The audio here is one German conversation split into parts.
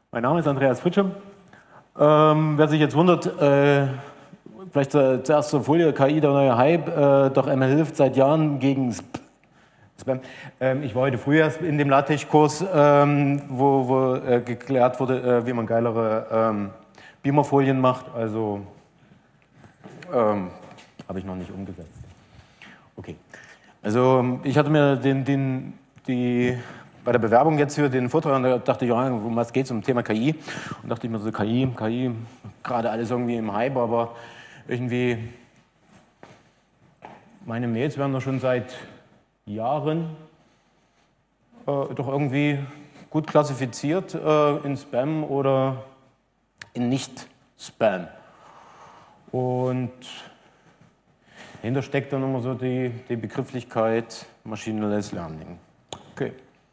Mein Name ist Andreas Fritsche. Wer sich jetzt wundert, vielleicht zuerst zur Folie, KI, der neue Hype, doch ML hilft seit Jahren gegen Spam. Ich war heute früh erst in dem LaTeX-Kurs, wo geklärt wurde, wie man geilere Beamer-Folien macht. Also habe ich noch nicht umgesetzt. Okay. Also ich hatte mir bei der Bewerbung jetzt für den Vortrag, da dachte ich, ja, um was geht es, um Thema KI. Und dachte ich mir so, KI, gerade alles irgendwie im Hype, aber irgendwie, meine Mails werden doch schon seit Jahren doch irgendwie gut klassifiziert in Spam oder in Nicht-Spam. Und dahinter steckt dann immer so die Begrifflichkeit maschinelles Learning. Okay.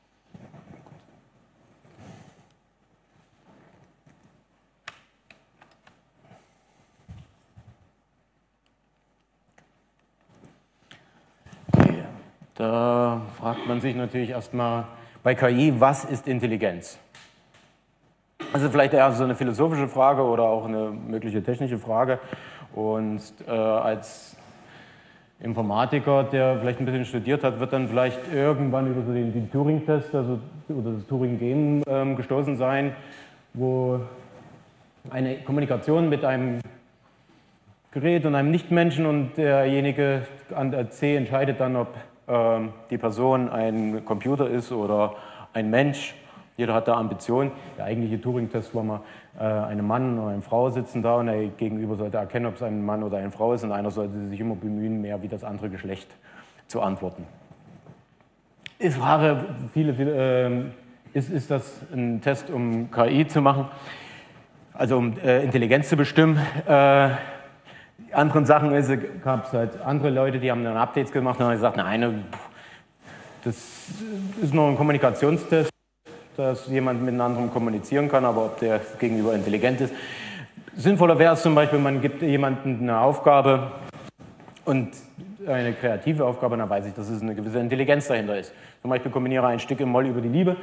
Da fragt man sich natürlich erstmal bei KI, was ist Intelligenz? Also vielleicht eher so eine philosophische Frage oder auch eine mögliche technische Frage. Und als Informatiker, der vielleicht ein bisschen studiert hat, wird dann vielleicht irgendwann über so den Turing-Test oder das Turing-Game gestoßen sein, wo eine Kommunikation mit einem Gerät und einem Nichtmenschen und derjenige an der C entscheidet dann, ob die Person ein Computer ist oder ein Mensch. Jeder hat da Ambitionen. Der eigentliche Turing-Test war mal, ein Mann oder eine Frau sitzen da und der Gegenüber sollte erkennen, ob es ein Mann oder eine Frau ist und einer sollte sich immer bemühen, mehr wie das andere Geschlecht zu antworten. Ich frage viele, ist das ein Test, um KI zu machen, also um Intelligenz zu bestimmen? Anderen Sachen gab es halt andere Leute, die haben dann Updates gemacht und haben gesagt, nein, das ist nur ein Kommunikationstest, dass jemand mit einem anderen kommunizieren kann, aber ob der gegenüber intelligent ist. Sinnvoller wäre es zum Beispiel, man gibt jemandem eine Aufgabe und eine kreative Aufgabe, dann weiß ich, dass es eine gewisse Intelligenz dahinter ist. Zum Beispiel kombiniere ein Stück im Moll über die Liebe,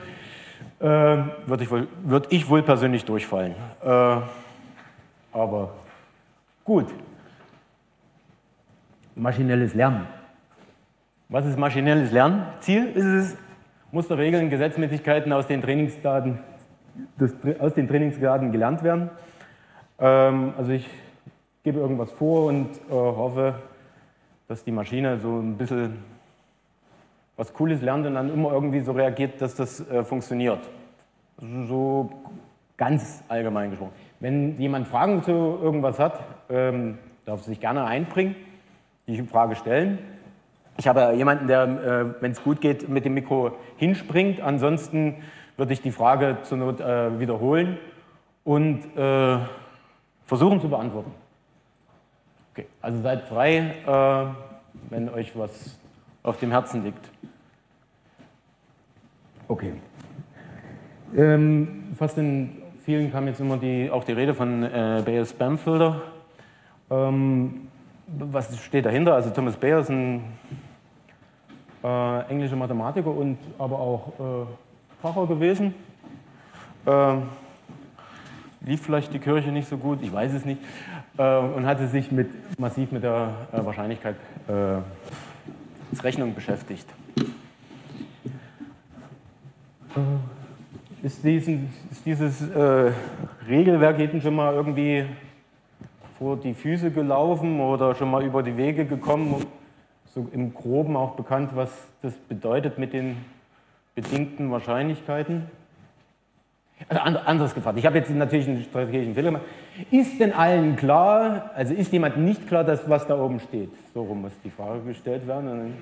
würde ich wohl persönlich durchfallen. Aber gut. Maschinelles Lernen. Was ist maschinelles Lernen? Ziel ist es, Musterregeln, Gesetzmäßigkeiten aus den Trainingsdaten gelernt werden. Also ich gebe irgendwas vor und hoffe, dass die Maschine so ein bisschen was Cooles lernt und dann immer irgendwie so reagiert, dass das funktioniert. So ganz allgemein gesprochen. Wenn jemand Fragen zu irgendwas hat, darf sich gerne einbringen, die Frage stellen. Ich habe jemanden, der, wenn es gut geht, mit dem Mikro hinspringt. Ansonsten würde ich die Frage zur Not wiederholen und versuchen zu beantworten. Okay, also seid frei, wenn euch was auf dem Herzen liegt. Okay. Fast in vielen kam jetzt immer auch die Rede von Bayes Spam Filter. Was steht dahinter? Also Thomas Bayer ist ein englischer Mathematiker und aber auch Pfarrer gewesen. Lief vielleicht die Kirche nicht so gut, ich weiß es nicht. Und hatte sich massiv mit der Wahrscheinlichkeitsrechnung beschäftigt. Ist dieses Regelwerk jedem schon mal irgendwie vor die Füße gelaufen oder schon mal über die Wege gekommen, so im Groben auch bekannt, was das bedeutet mit den bedingten Wahrscheinlichkeiten? Also anders gefragt, ich habe jetzt natürlich einen strategischen Fehler gemacht. Ist denn allen klar, also ist jemand nicht klar, dass was da oben steht? So rum muss die Frage gestellt werden.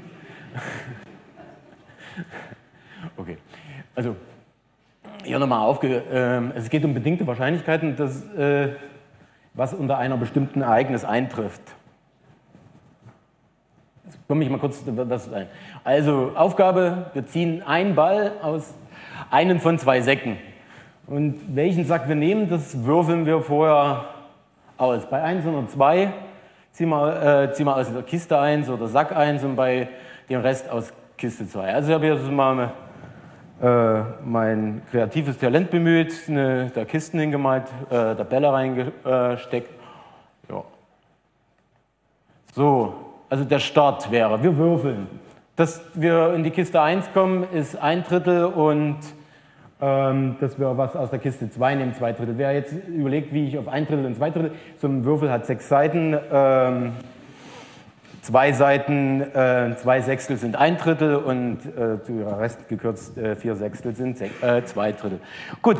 Okay, also hier nochmal es geht um bedingte Wahrscheinlichkeiten, was unter einer bestimmten Ereignis eintrifft. Jetzt komme ich mal kurz das ein. Also Aufgabe, wir ziehen einen Ball aus einem von zwei Säcken. Und welchen Sack wir nehmen, das würfeln wir vorher aus. Bei 1 oder 2 ziehen wir aus der Kiste 1 oder Sack 1 und bei dem Rest aus Kiste 2. Also ich habe hier mal mein kreatives Talent bemüht, da Kisten hingemalt, Tabelle reingesteckt. Ja. So, also der Start wäre, wir würfeln. Dass wir in die Kiste 1 kommen, ist 1/3 und dass wir was aus der Kiste 2 nehmen, 2/3. Wer jetzt überlegt, wie ich auf 1/3 und 2/3, so ein Würfel hat 6 Seiten, 2 Seiten, 2 Sechstel sind 1/3 und zu ihrer Rest gekürzt 4 Sechstel sind 2/3. Gut.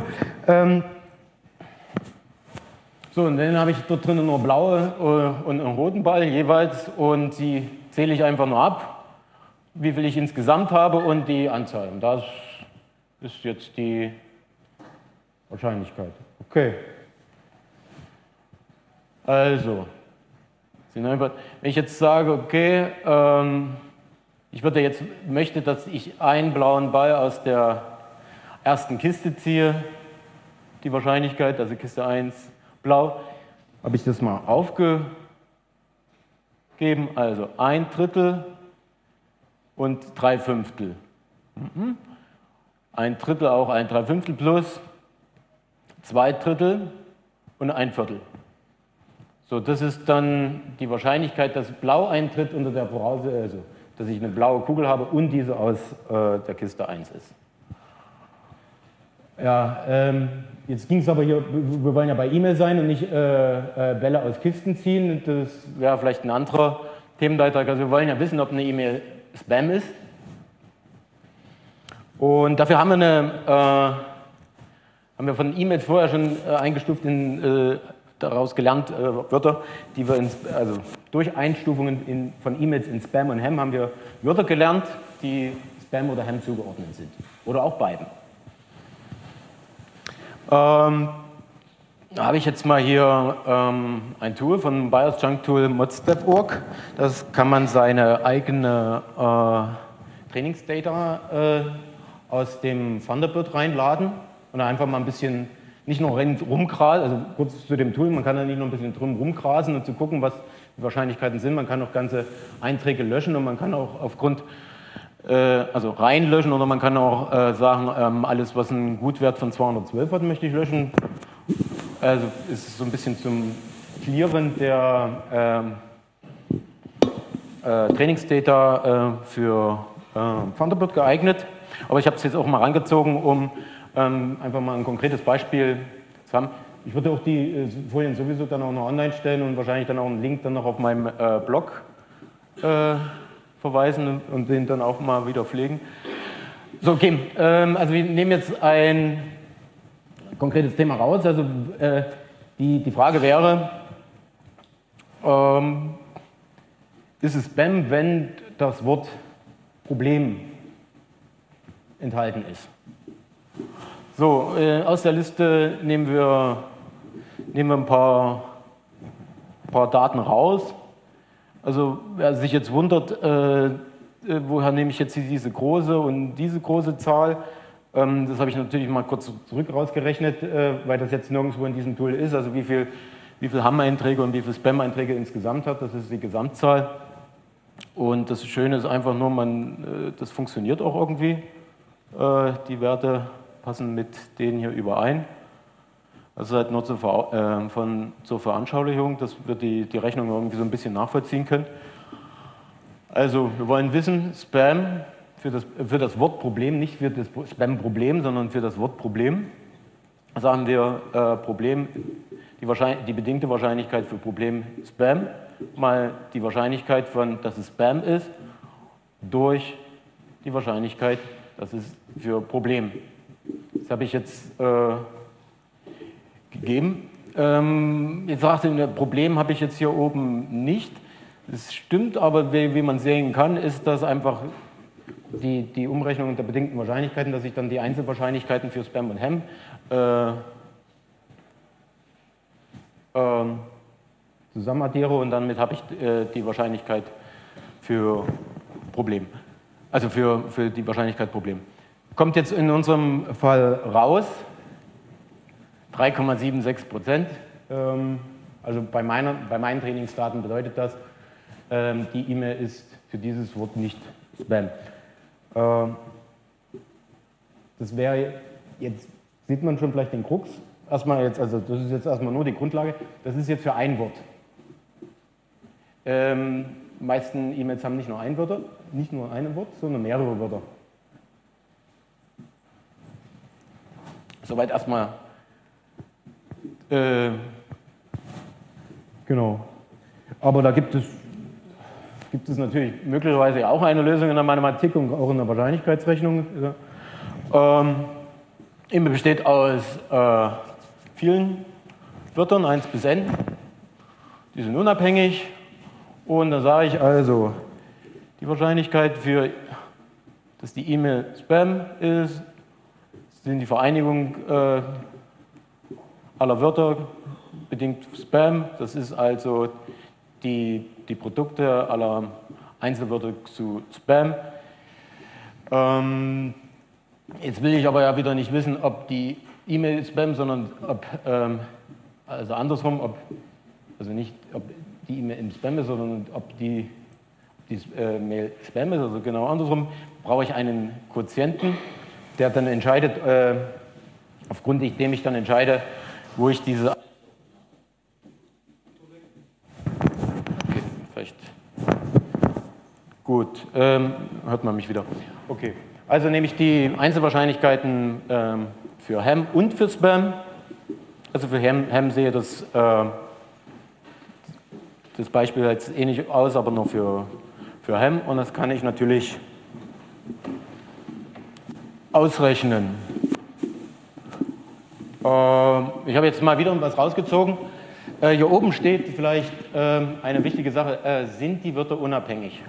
So, und dann habe ich dort drinnen nur blaue und einen roten Ball jeweils und die zähle ich einfach nur ab, wie viel ich insgesamt habe und die Anzahl. Und das ist jetzt die Wahrscheinlichkeit. Okay. Also, wenn ich jetzt sage, okay, ich möchte, dass ich einen blauen Ball aus der ersten Kiste ziehe, die Wahrscheinlichkeit, also Kiste 1 blau, habe ich das mal aufgegeben, also 1/3 und 3/5. 1/3 auch 1/3 plus 2/3 und 1/4. So, das ist dann die Wahrscheinlichkeit, dass blau eintritt unter der Voraussetzung, also dass ich eine blaue Kugel habe und diese aus der Kiste 1 ist. Ja, jetzt ging es aber hier, wir wollen ja bei E-Mail sein und nicht Bälle aus Kisten ziehen. Das wäre vielleicht ein anderer Themenbeitrag. Also wir wollen ja wissen, ob eine E-Mail Spam ist. Und dafür haben wir von E-Mails vorher schon eingestuft, daraus gelernt, Wörter, die wir durch Einstufungen von E-Mails in Spam und Ham haben wir Wörter gelernt, die Spam oder Ham zugeordnet sind. Oder auch beiden. Da habe ich jetzt mal hier ein Tool von BIOS Junk Tool modstep.org. Das kann man seine eigene Trainingsdata aus dem Thunderbird reinladen und einfach mal ein bisschen, nicht nur rumgrasen, also kurz zu dem Tool, man kann da nicht nur ein bisschen drum rumgrasen und zu gucken, was die Wahrscheinlichkeiten sind. Man kann auch ganze Einträge löschen und man kann auch aufgrund also reinlöschen oder man kann auch sagen, alles was einen Gutwert von 212 hat, möchte ich löschen. Also ist so ein bisschen zum Clearen der Trainingsdata für Thunderbird geeignet. Aber ich habe es jetzt auch mal rangezogen, um einfach mal ein konkretes Beispiel zu haben. Ich würde auch die Folien sowieso dann auch noch online stellen und wahrscheinlich dann auch einen Link dann noch auf meinem Blog verweisen und den dann auch mal wieder pflegen. So, okay, also wir nehmen jetzt ein konkretes Thema raus. Also die Frage wäre, ist es Spam, wenn das Wort Problem enthalten ist? So, aus der Liste nehmen wir ein paar Daten raus. Also wer sich jetzt wundert, woher nehme ich jetzt diese große und diese große Zahl, das habe ich natürlich mal kurz zurück rausgerechnet, weil das jetzt nirgendwo in diesem Tool ist, also wie viel Ham-Einträge und wie viel Spam-Einträge insgesamt hat, das ist die Gesamtzahl. Und das Schöne ist einfach nur, das funktioniert auch irgendwie, die Werte passen mit denen hier überein. Also halt nur zur Veranschaulichung, dass wir die Rechnung irgendwie so ein bisschen nachvollziehen können. Also wir wollen wissen, Spam für das Wort Problem, nicht für das Spam-Problem, sondern für das Wort Problem. Sagen wir Problem, die bedingte Wahrscheinlichkeit für Problem Spam mal die Wahrscheinlichkeit dass es Spam ist, durch die Wahrscheinlichkeit, dass es für Problem. Das habe ich jetzt gegeben. Jetzt sagte ich, ein Problem habe ich jetzt hier oben nicht. Das stimmt, aber wie man sehen kann, ist das einfach die Umrechnung der bedingten Wahrscheinlichkeiten, dass ich dann die Einzelwahrscheinlichkeiten für Spam und Ham zusammenaddiere und damit habe ich die Wahrscheinlichkeit für Problem. Also für die Wahrscheinlichkeit Problem. Kommt jetzt in unserem Fall raus 3,76%. Also bei meinen Trainingsdaten bedeutet das, die E-Mail ist für dieses Wort nicht Spam. Das wäre, jetzt sieht man schon vielleicht den Krux. Erstmal jetzt, also das ist jetzt erstmal nur die Grundlage, das ist jetzt für ein Wort. Die meisten E-Mails haben nicht nur ein Wort, nicht nur ein Wort, sondern mehrere Wörter. Soweit erstmal. Genau. Aber da gibt es natürlich möglicherweise auch eine Lösung in der Mathematik und auch in der Wahrscheinlichkeitsrechnung. E-Mail besteht aus vielen Wörtern, 1 bis n. Die sind unabhängig. Und da sage ich also, die Wahrscheinlichkeit für, dass die E-Mail Spam ist, sind die Vereinigung aller Wörter bedingt Spam. Das ist also die Produkte aller Einzelwörter zu Spam. Jetzt will ich aber ja wieder nicht wissen, ob die E-Mail Spam, sondern ob, also andersrum, also nicht, ob die E-Mail im Spam ist, sondern ob die Mail Spam ist, also genau andersrum, brauche ich einen Quotienten, der dann entscheidet, aufgrund dem ich dann entscheide, wo ich diese. Okay, vielleicht. Gut, hört man mich wieder. Okay, also nehme ich die Einzelwahrscheinlichkeiten für Ham und für Spam. Also für Ham sehe das Beispiel jetzt ähnlich aus, aber nur für Ham. Und das kann ich natürlich ausrechnen. Ich habe jetzt mal wieder was rausgezogen. Hier oben steht vielleicht eine wichtige Sache. Sind die Wörter unabhängig?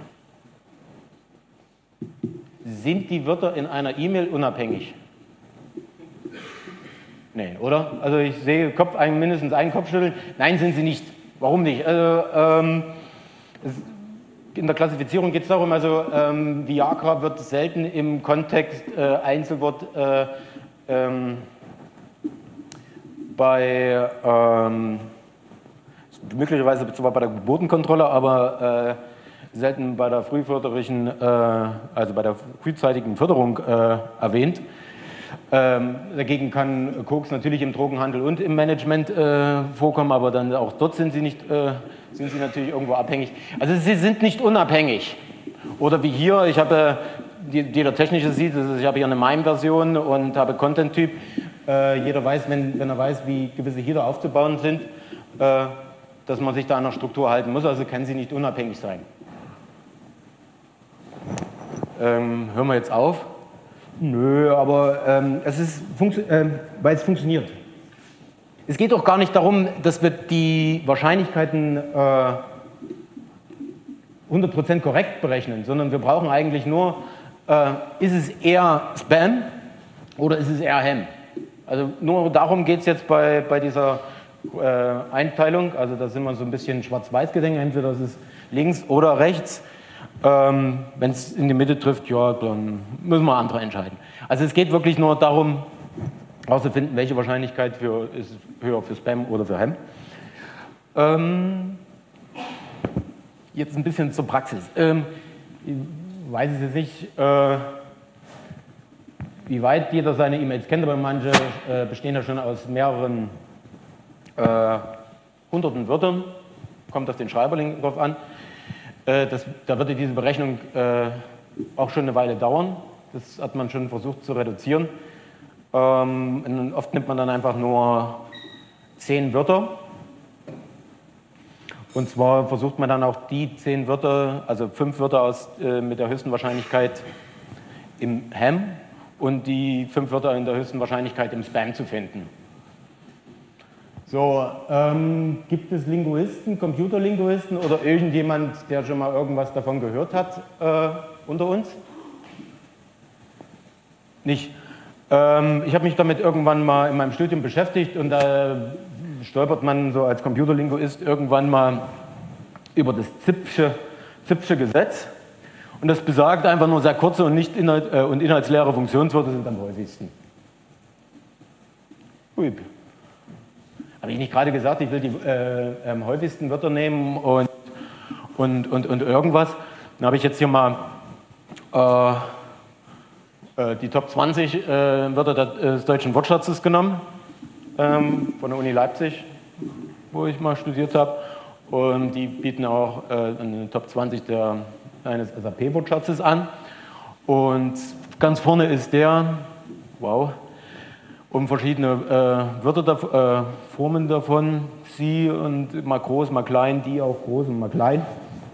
Sind die Wörter in einer E-Mail unabhängig? Nein, oder? Also ich sehe mindestens einen Kopfschütteln. Nein, sind sie nicht. Warum nicht? Also, in der Klassifizierung geht es darum, also Viagra wird selten im Kontext Einzelwort bei, möglicherweise zwar bei der Geburtenkontrolle, aber selten bei der frühförderlichen, also bei der frühzeitigen Förderung erwähnt. Dagegen kann Koks natürlich im Drogenhandel und im Management vorkommen, aber dann auch dort sind sie natürlich irgendwo abhängig. Also sie sind nicht unabhängig. Oder wie hier, ich habe, jeder Technische sieht, ich habe hier eine MIME-Version und habe Content-Typ. Jeder weiß, wenn er weiß, wie gewisse Header aufzubauen sind, dass man sich da an der Struktur halten muss, also kann sie nicht unabhängig sein. Hören wir jetzt auf? Nö, aber weil es funktioniert. Es geht doch gar nicht darum, dass wir die Wahrscheinlichkeiten 100% korrekt berechnen, sondern wir brauchen eigentlich nur, ist es eher Spam oder ist es eher Ham? Also nur darum geht es jetzt bei dieser Einteilung, also da sind wir so ein bisschen schwarz-weiß gedenkt, entweder das ist links oder rechts. Wenn es in die Mitte trifft, ja, dann müssen wir andere entscheiden. Also es geht wirklich nur darum, herauszufinden, welche Wahrscheinlichkeit ist höher für Spam oder für Ham. Jetzt ein bisschen zur Praxis. Ich weiß es jetzt nicht, wie weit jeder seine E-Mails kennt, aber manche bestehen ja schon aus mehreren hunderten Wörtern. Kommt auf den Schreiberling drauf an. Da würde diese Berechnung auch schon eine Weile dauern. Das hat man schon versucht zu reduzieren. Oft nimmt man dann einfach nur 10 Wörter. Und zwar versucht man dann auch die 10 Wörter, also 5 Wörter mit der höchsten Wahrscheinlichkeit im Ham und die 5 Wörter in der höchsten Wahrscheinlichkeit im Spam zu finden. So, gibt es Linguisten, Computerlinguisten oder irgendjemand, der schon mal irgendwas davon gehört hat unter uns? Nicht. Ich habe mich damit irgendwann mal in meinem Studium beschäftigt und da stolpert man so als Computerlinguist irgendwann mal über das Zipf'sche Gesetz. Und das besagt einfach nur sehr kurze und inhaltsleere Funktionswörter sind am häufigsten. Ui. Habe ich nicht gerade gesagt, ich will die am häufigsten Wörter nehmen und irgendwas. Dann habe ich jetzt hier mal Die Top 20 Wörter des deutschen Wortschatzes genommen, von der Uni Leipzig, wo ich mal studiert habe. Und die bieten auch eine Top 20 eines SAP-Wortschatzes an. Und ganz vorne ist der, wow, um verschiedene Wörter, Formen davon, sie und mal groß, mal klein, die auch groß und mal klein.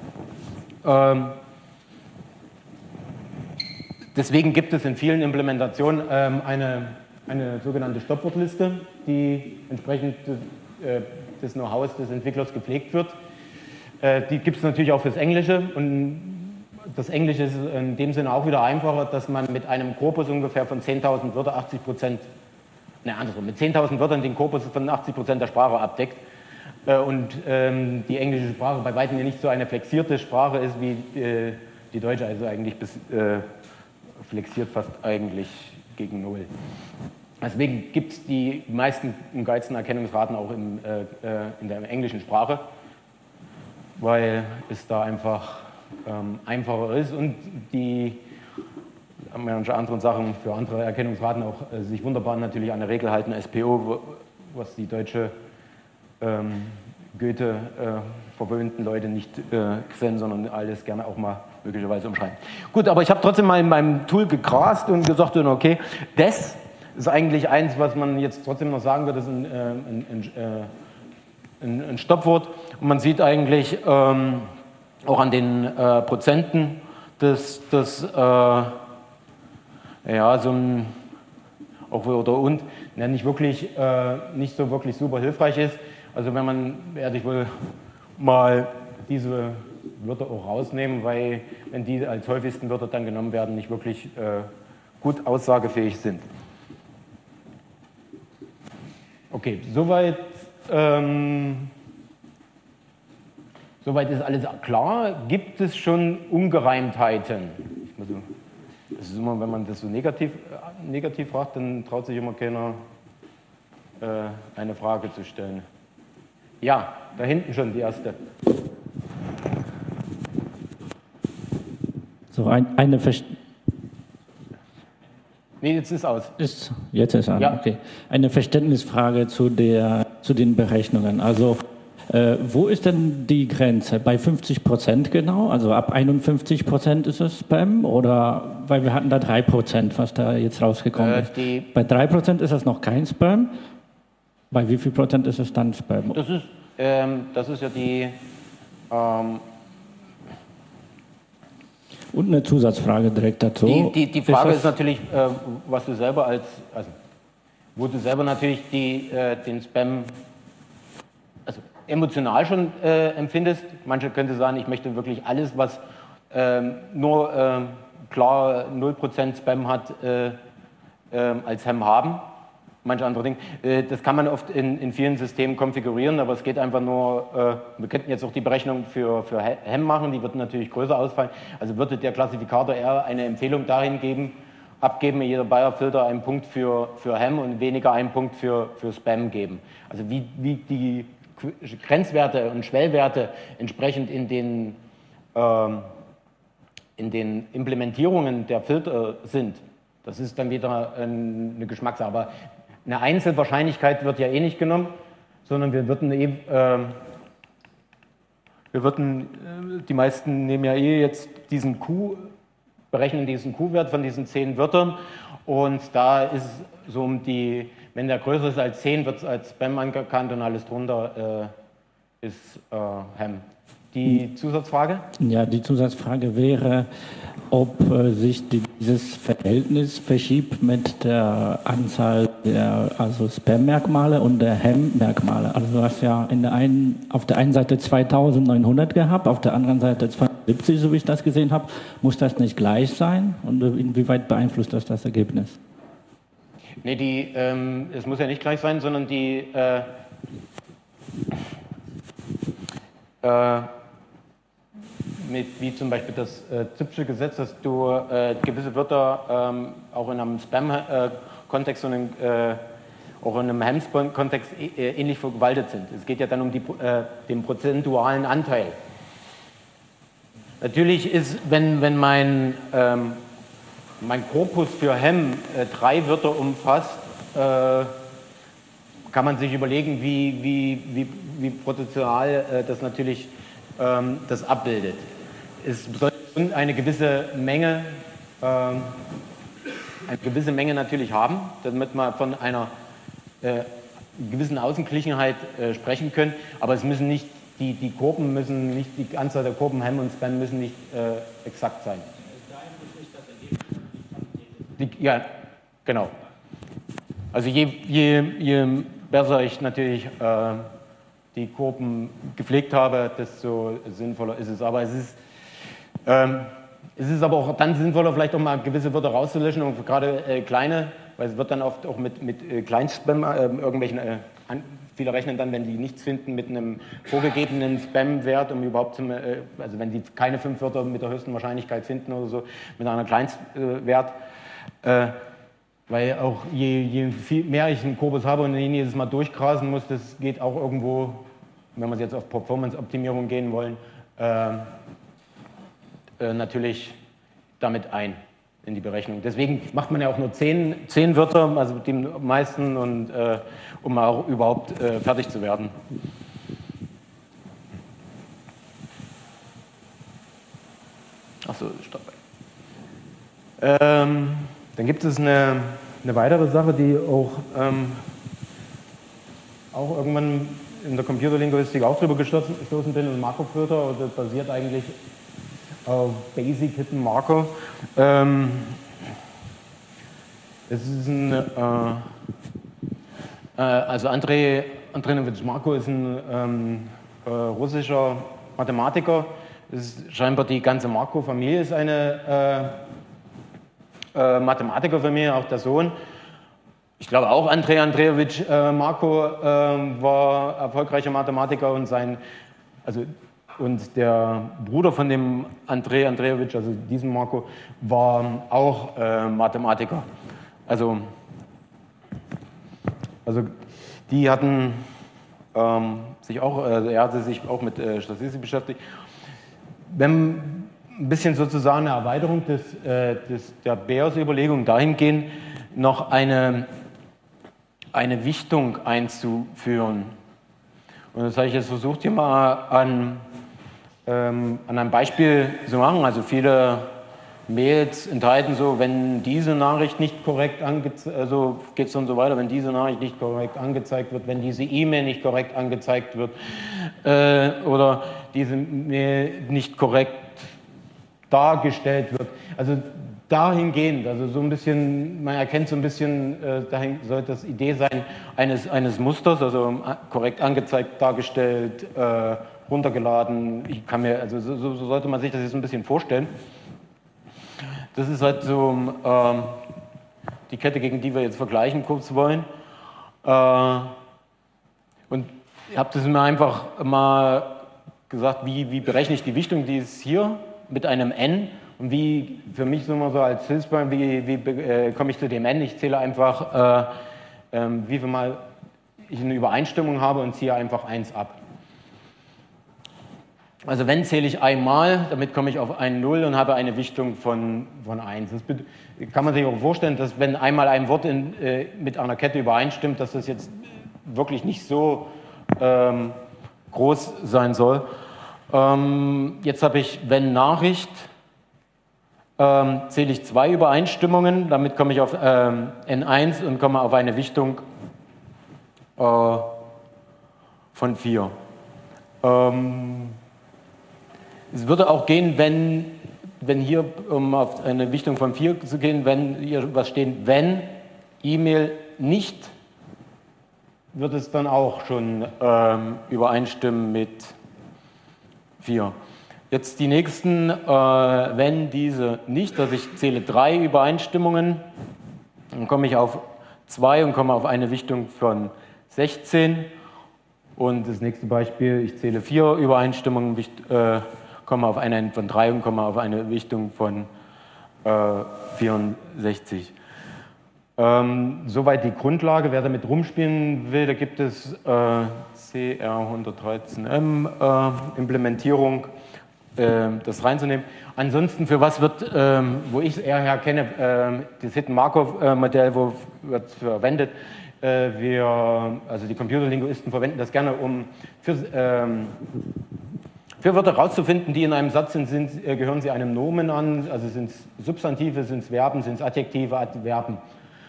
Deswegen gibt es in vielen Implementationen eine sogenannte Stoppwortliste, die entsprechend des Know-hows des Entwicklers gepflegt wird. Die gibt es natürlich auch fürs Englische. Und das Englische ist in dem Sinne auch wieder einfacher, dass man mit einem Korpus ungefähr von 10.000 Wörtern 80%, mit 10.000 Wörtern den Korpus von 80% der Sprache abdeckt. Und die englische Sprache bei weitem nicht so eine flexierte Sprache ist wie die deutsche, also eigentlich flexiert fast eigentlich gegen Null. Deswegen gibt es die meisten und geilsten Erkennungsraten auch in der englischen Sprache, weil es da einfach einfacher ist und die manche anderen Sachen für andere Erkennungsraten auch sich wunderbar natürlich an der Regel halten, SPO, was die deutsche Goethe verwöhnten Leute nicht sehen, sondern alles gerne auch mal möglicherweise umschreiben. Gut, aber ich habe trotzdem mal in meinem Tool gegrast und gesagt, okay, das ist eigentlich eins, was man jetzt trotzdem noch sagen wird, das ist ein Stoppwort. Und man sieht eigentlich auch an den Prozenten, dass das ja, so ein auch oder und nicht wirklich nicht so wirklich super hilfreich ist. Also werde ich wohl mal diese Wörter auch rausnehmen, weil wenn die als häufigsten Wörter dann genommen werden, nicht wirklich gut aussagefähig sind. Okay, soweit ist alles klar. Gibt es schon Ungereimtheiten? Das ist immer, wenn man das so negativ fragt, dann traut sich immer keiner, eine Frage zu stellen. Ja, da hinten schon die erste. So Nee, jetzt ist aus. Jetzt ist an, ja. Okay. Eine Verständnisfrage zu den Berechnungen. Also, wo ist denn die Grenze? Bei 50% genau? Also ab 51% ist es Spam? Oder, weil wir hatten da 3%, was da jetzt rausgekommen ist. Bei 3% ist das noch kein Spam? Bei wie viel Prozent ist es dann Spam? Das ist ja die... Und eine Zusatzfrage direkt dazu. Die Frage ist natürlich, was du selber wo du selber natürlich den Spam emotional schon empfindest. Manche könnte sagen, ich möchte wirklich alles, was nur klar 0% Spam hat, als Hem haben. Manche andere Dinge. Das kann man oft in vielen Systemen konfigurieren, aber es geht einfach nur, wir könnten jetzt auch die Berechnung für Hem machen, die wird natürlich größer ausfallen. Also würde der Klassifikator eher eine Empfehlung dahin abgeben, jeder Bayer-Filter einen Punkt für Hem und weniger einen Punkt für Spam geben. Also wie die Grenzwerte und Schwellwerte entsprechend in den Implementierungen der Filter sind, das ist dann wieder eine Geschmackssache. Aber eine Einzelwahrscheinlichkeit wird ja eh nicht genommen, sondern die meisten nehmen ja eh jetzt berechnen diesen Q-Wert von diesen 10 Wörtern und da ist so wenn der größer ist als 10, wird es als Spam anerkannt und alles drunter ist Hem. Die Zusatzfrage? Ja, die Zusatzfrage wäre, ob sich dieses Verhältnis verschiebt mit der Anzahl der Spam-Merkmale und der Hem-Merkmale. Also du hast ja auf der einen Seite 2900 gehabt, auf der anderen Seite 270, so wie ich das gesehen habe. Muss das nicht gleich sein? Und inwieweit beeinflusst das Ergebnis? Nee, es muss ja nicht gleich sein, sondern wie zum Beispiel das Zipf'sche Gesetz, dass du gewisse Wörter auch in einem Spam-Kontext und auch in einem Hem-Kontext ähnlich verwaltet sind. Es geht ja dann um den prozentualen Anteil. Natürlich ist, wenn mein mein Korpus für Hem 3 Wörter umfasst, kann man sich überlegen, wie proportional das natürlich das abbildet. Es soll eine gewisse Menge natürlich haben, damit wir von einer gewissen Außenglichenheit sprechen können, aber es müssen nicht, die Kurven müssen nicht, die Anzahl der Kurven Hem und Span müssen nicht exakt sein. Ja, genau. Also je besser ich natürlich die Kurven gepflegt habe, desto sinnvoller ist es. Aber es ist aber auch dann sinnvoller, vielleicht auch mal gewisse Wörter rauszulöschen und gerade kleine, weil es wird dann oft auch mit Kleinspam irgendwelchen, viele rechnen dann, wenn die nichts finden, mit einem vorgegebenen Spam-Wert, um überhaupt, also wenn sie keine 5 Wörter mit der höchsten Wahrscheinlichkeit finden oder so, mit einer Kleinstwert. Weil auch je mehr ich einen Korpus habe und ihn jedes Mal durchgrasen muss, das geht auch irgendwo, wenn wir jetzt auf Performance-Optimierung gehen wollen, natürlich damit ein in die Berechnung. Deswegen macht man ja auch nur 10 Wörter, also die meisten, und, um auch überhaupt fertig zu werden. Achso, stopp. Dann gibt es eine weitere Sache, die auch irgendwann in der Computerlinguistik auch drüber gestoßen bin, ein Makrofilter, das basiert eigentlich auf Basic Hidden Marker. Es ist also Andrej Antonowitsch Marko ist ein russischer Mathematiker. Scheinbar die ganze Marko-Familie ist eine Mathematikerfamilie, auch der Sohn. Ich glaube auch Andrej Andrejewitsch Marko war erfolgreicher Mathematiker und der Bruder von dem Andrej Andrejewitsch, also diesem Marko, war auch Mathematiker. Also die hatten er hatte sich auch mit Statistik beschäftigt. Wenn ein bisschen sozusagen eine Erweiterung der Beers-Überlegung dahingehend, noch eine Wichtung einzuführen. Und das habe ich jetzt versucht, hier mal an einem Beispiel zu machen. Also viele Mails enthalten so, wenn diese Nachricht nicht korrekt also geht es dann so weiter, wenn diese Nachricht nicht korrekt angezeigt wird, wenn diese E-Mail nicht korrekt angezeigt wird oder diese Mail nicht korrekt dargestellt wird. Also dahingehend, also so ein bisschen, man erkennt so ein bisschen, dahin sollte das Idee sein eines Musters, also korrekt angezeigt, dargestellt, runtergeladen. Also so sollte man sich das jetzt ein bisschen vorstellen. Das ist halt so die Kette, gegen die wir jetzt vergleichen kurz wollen. Und ich habe das mir einfach mal gesagt, wie berechne ich die Wichtung, die ist hier mit einem n und wie für mich so als Hilfsprogramm, wie komme ich zu dem n? Ich zähle einfach, wie viel Mal ich eine Übereinstimmung habe und ziehe einfach 1 ab. Also wenn zähle ich einmal, damit komme ich auf ein 0 und habe eine Wichtung von 1. Das kann man sich auch vorstellen, dass wenn einmal ein Wort mit einer Kette übereinstimmt, dass das jetzt wirklich nicht so groß sein soll. Jetzt habe ich, wenn Nachricht, zähle ich 2 Übereinstimmungen, damit komme ich auf N1 und komme auf eine Wichtung von 4. Es würde auch gehen, wenn hier, um auf eine Wichtung von 4 zu gehen, wenn hier was steht, wenn E-Mail nicht, wird es dann auch schon übereinstimmen mit 4. Jetzt die nächsten, wenn diese nicht, also ich zähle 3 Übereinstimmungen, dann komme ich auf 2 und komme auf eine Wichtung von 16. Und das nächste Beispiel, ich zähle 4 Übereinstimmungen, komme auf eine N von 3 und komme auf eine Wichtung von 64. Soweit die Grundlage. Wer damit rumspielen will, da gibt es CR113M Implementierung. das reinzunehmen. Ansonsten, für was wird, wo ich es eher her kenne, das Hidden-Markov-Modell, wo wird es verwendet. Also die Computerlinguisten verwenden das gerne, um für Wörter herauszufinden, die in einem Satz sind, gehören sie einem Nomen an, also sind es Substantive, sind es Verben, sind es Adjektive, Adverben.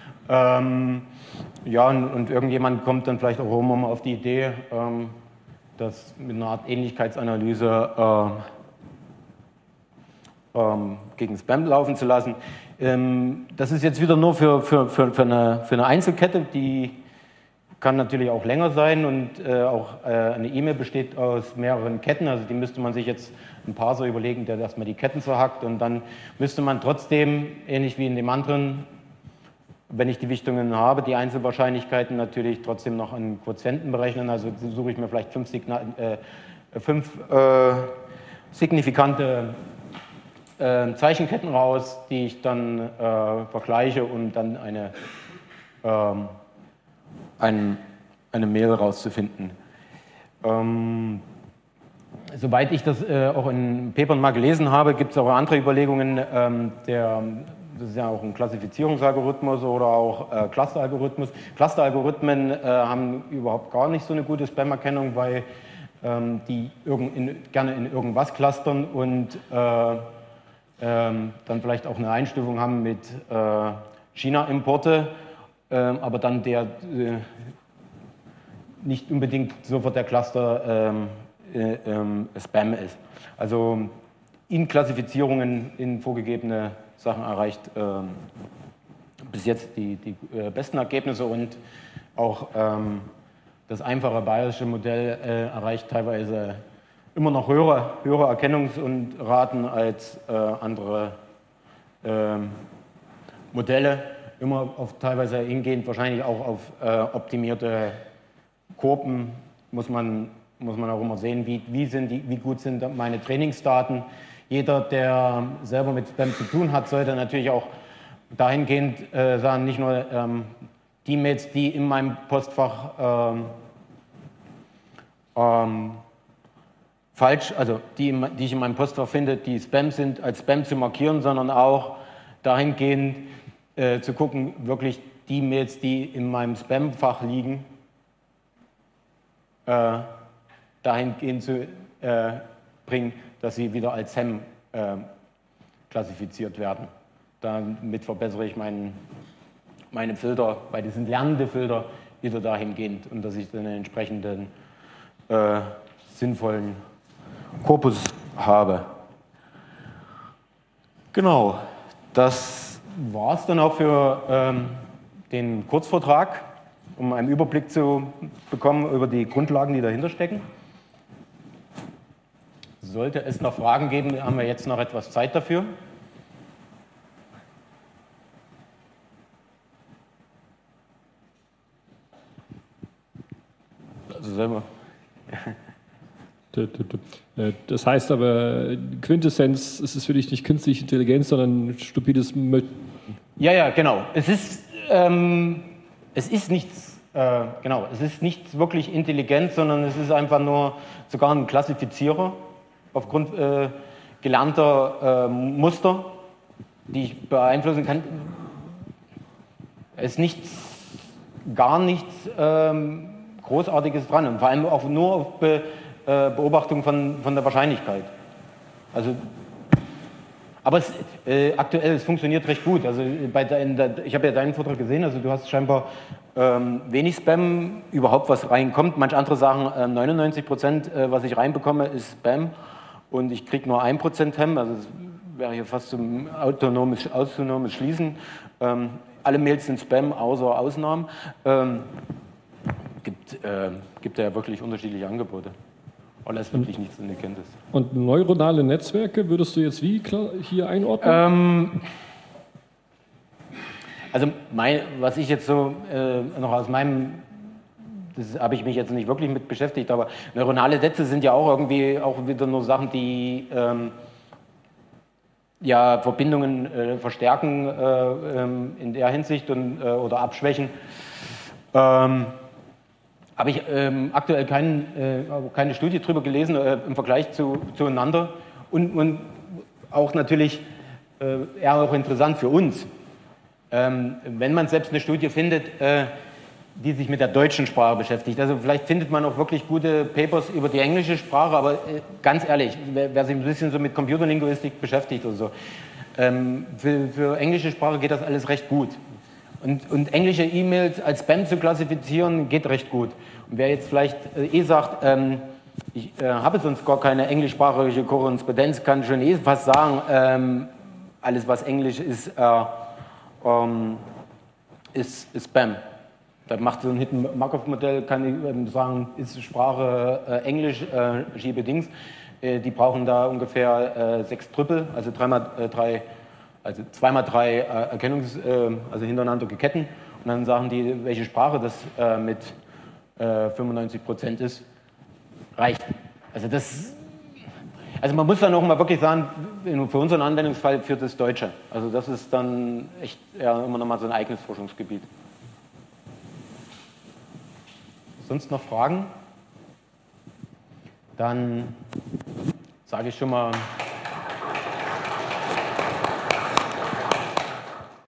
Ja, und irgendjemand kommt dann vielleicht auch mal auf die Idee, das mit einer Art Ähnlichkeitsanalyse gegen Spam laufen zu lassen. Das ist jetzt wieder nur für eine Einzelkette, die kann natürlich auch länger sein und auch eine E-Mail besteht aus mehreren Ketten, also die müsste man sich jetzt einen Parser überlegen, der erstmal die Ketten zerhackt und dann müsste man trotzdem, ähnlich wie in dem anderen, wenn ich die Wichtungen habe, die Einzelwahrscheinlichkeiten natürlich trotzdem noch an Quotienten berechnen, also suche ich mir vielleicht fünf signifikante Zeichenketten raus, die ich dann vergleiche, um dann eine Mail rauszufinden. Soweit ich das auch in Papern mal gelesen habe, gibt es auch andere Überlegungen. Das ist ja auch ein Klassifizierungsalgorithmus oder auch Clusteralgorithmus. Clusteralgorithmen haben überhaupt gar nicht so eine gute Spam-Erkennung, weil die gerne in irgendwas clustern und dann vielleicht auch eine Einstufung haben mit China-Importe, aber dann der nicht unbedingt sofort der Cluster Spam ist. Also in Klassifizierungen in vorgegebene Sachen erreicht bis jetzt die besten Ergebnisse und auch das einfache bayerische Modell erreicht teilweise immer noch höhere Erkennungsraten als andere Modelle, immer teilweise hingehend wahrscheinlich auch auf optimierte Kurven, muss man auch immer sehen, wie gut sind meine Trainingsdaten. Jeder, der selber mit Spam zu tun hat, sollte natürlich auch dahingehend sagen, nicht nur die Mails, die in meinem Postfach also die ich in meinem Postfach finde, die Spam sind, als Spam zu markieren, sondern auch dahingehend zu gucken, wirklich die Mails, die in meinem Spamfach liegen, dahingehend zu bringen, dass sie wieder als Hem klassifiziert werden. Damit verbessere ich meine Filter, weil die sind lernende Filter, wieder dahingehend und dass ich dann einen entsprechenden sinnvollen Korpus habe. Genau, das war es dann auch für den Kurzvortrag, um einen Überblick zu bekommen über die Grundlagen, die dahinter stecken. Sollte es noch Fragen geben, haben wir jetzt noch etwas Zeit dafür. Also selber. Das heißt aber, Quintessenz, es ist für dich nicht künstliche Intelligenz, sondern stupides Ja, genau. Es ist nichts, es ist nichts wirklich intelligent, sondern es ist einfach nur sogar ein Klassifizierer aufgrund gelernter Muster, die ich beeinflussen kann. Es ist gar nichts Großartiges dran und vor allem auch nur auf Beobachtung von der Wahrscheinlichkeit. Also, aber aktuell, es funktioniert recht gut. Also ich habe ja deinen Vortrag gesehen, also du hast scheinbar wenig Spam, überhaupt was reinkommt. Manche andere sagen, 99%, was ich reinbekomme, ist Spam und ich kriege nur 1% Hem, also das wäre hier fast zum autonomes Schließen. Alle Mails sind Spam, außer Ausnahmen. Gibt ja wirklich unterschiedliche Angebote. Aber das ist wirklich nichts in der Kenntnis. Und neuronale Netzwerke würdest du jetzt wie hier einordnen? Also was ich jetzt so noch aus meinem, das habe ich mich jetzt nicht wirklich mit beschäftigt, aber neuronale Netze sind ja auch irgendwie auch wieder nur Sachen, die Verbindungen verstärken in der Hinsicht oder abschwächen. Habe ich aktuell keine Studie darüber gelesen im Vergleich zueinander, Und auch natürlich eher auch interessant für uns, wenn man selbst eine Studie findet, die sich mit der deutschen Sprache beschäftigt. Also vielleicht findet man auch wirklich gute Papers über die englische Sprache, aber ganz ehrlich, wer sich ein bisschen so mit Computerlinguistik beschäftigt oder so, für englische Sprache geht das alles recht gut. Und englische E-Mails als Spam zu klassifizieren, geht recht gut. Und wer jetzt vielleicht sagt, ich habe sonst gar keine englischsprachige Korrespondenz, kann schon fast sagen, alles was Englisch ist, ist Spam. Da macht so ein Hidden-Markov-Modell, kann ich sagen, ist Sprache Englisch, schiebe Dings. Die brauchen da ungefähr 6 Trüppel, also 2x3 also hintereinander geketten. Und dann sagen die, welche Sprache das mit 95% ist, reicht. Also man muss dann auch mal wirklich sagen, für unseren Anwendungsfall für das Deutsche. Also das ist dann echt immer noch mal so ein eigenes Forschungsgebiet. Sonst noch Fragen? Dann sage ich schon mal